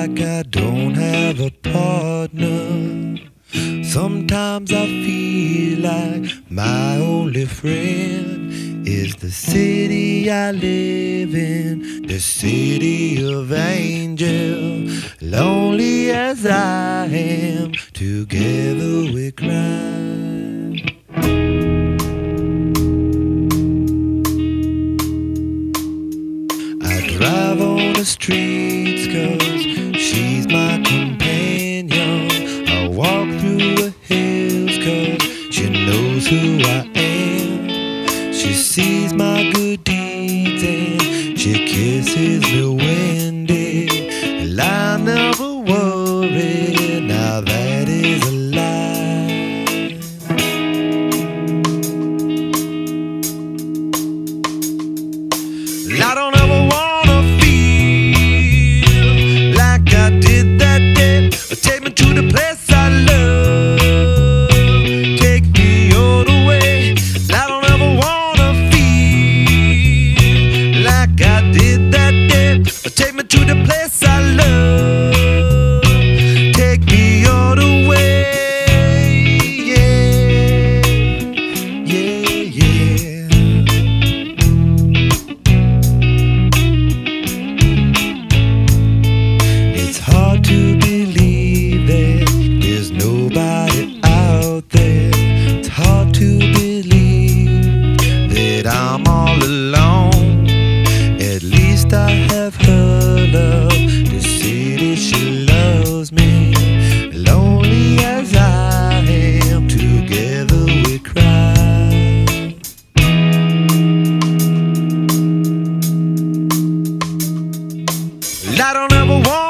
like I don't have a partner. Sometimes I feel like my only friend is the city I live in, the city of angels. Lonely as I am, together we cry. I drive on the streets 'cause she's my companion. I walk through the hills 'cause she knows who I am. She sees my good deeds and she kisses me when and I never worry. Now that is a lie. I don't ever wanna feel like I did that day. Take me to the place I love, take me all the way. I don't ever wanna feel like I did that day. Take me to the place I love, take me all the way. Yeah, yeah, yeah. It's hard to believe that there's nobody out there. It's hard to believe that I'm all alone. At least I have her love, the city she loves me. Lonely as I am, together we cry. I don't ever want